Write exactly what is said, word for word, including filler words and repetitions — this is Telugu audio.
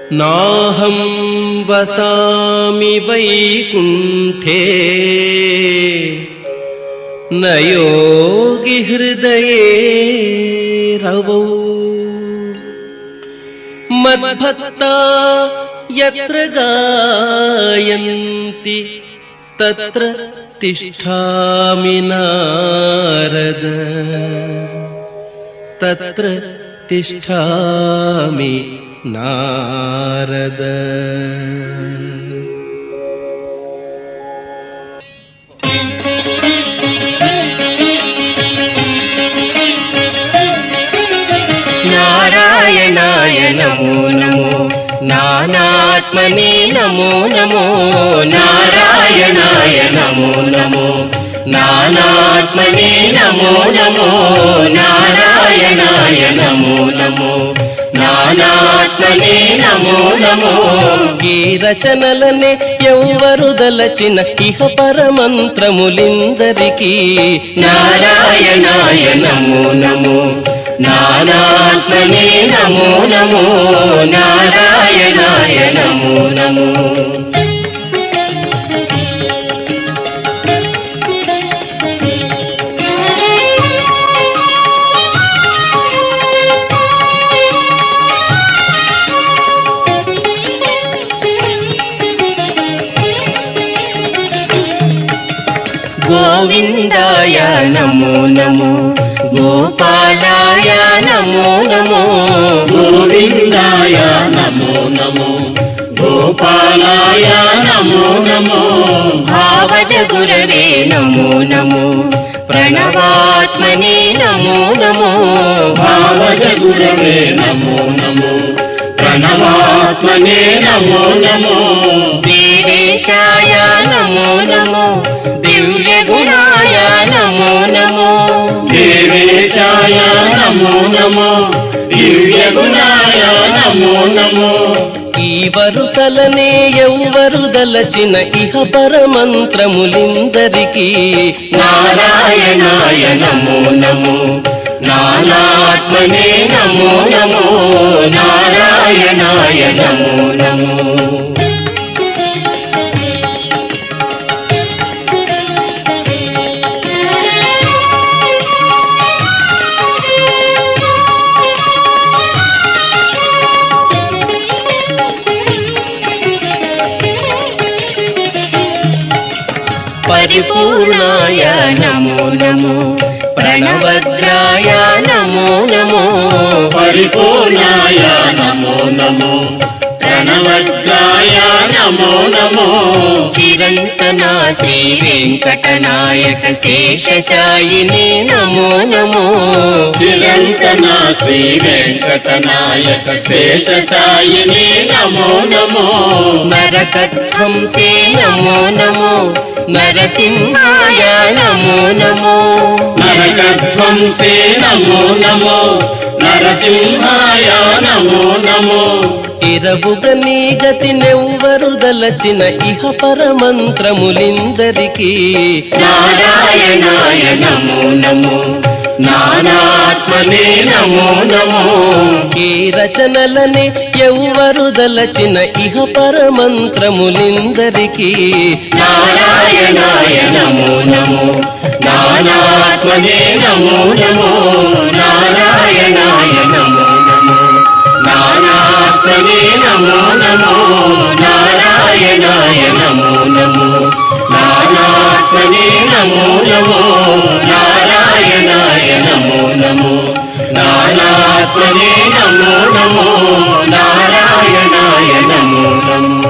नाहं वसामि वैकुण्ठे न योगी हृदये रवौ मद्भक्ता यत्र गायन्ति तत्र तिष्ठामि नारद तत्र तिष्ठामि नारद। नारायणाय नमो नमो नानात्मने नमो नमो नारायणाय नमो नमो नानात्मने नमो नमो नारायणाय नमो नमो నానాత్మనే నమో నమో। ఈ రచనలనే ఎవ్వరు దలచిన ఇహ పరమంత్రములిందరికీ నారాయణాయ నమో నమో నానాత్మనే నమో నమో నారాయణాయ నమో నమో। గోవిందాయ నమో నమో గోపాలాయ నమో నమో గోవిందాయ నమో నమో గోపాలాయ నమో నమో భావజ గురవే నమో నమో ప్రణవాత్మనే నమో నమో భావజ గురవే నమో నమో ప్రణవాత్మనే నమో నమో దేవేశాయ నమో నమో దివ్య గుణాయ నమో నమో దేవేశాయ నమో నమో దివ్య గుణాయ నమో నమో। ఈ వరుసలనే ఎవ్వరు దలచిన ఇహ పరమంత్రములిందరికీ నారాయణాయ నమో నమో నానాత్మనే నమో నమో నారాయణాయ నమో నమో। పరిపూర్ణాయ నమో నమో ప్రణవద్రాయ నమో నమో పరిపూర్ణాయ నమో నమో ప్రణవద్రాయ నమో నమో చిరంతనా శ్రీ వెంకటనాయక శేషశాయిని నమో నమో చిరంతనా శ్రీ వెంకటనాయక శేషశాయిని నమో నమో నరకధ్వంసే నమో నమో నరసింహాయ నమో నమో నరకధ్వంసే నమో నమో నరసింహాయ నమో నమో। ఇరవుగ నీ గతినెవ్వరు దలచిన ఇహ పరమంత్రములిందరికీ నారాయణాయ నమో నమో నానాత్మనే నమో నమో। ఈ రచనలనే ఎవ్వరు దలచిన ఇహ పరమంత్రములిందరికీ నారాయణాయ నమో నమో నానాత్మనే నమో నమో నారాయణాయ నమో నమో నానాత్మనే నమో నమో నారాయణాయ నమో నమో నానాత్మనే నమో నమో నారాయణాయ నమో నమో నానాత్మనే నమో నమో నారాయణాయ నమో నమో।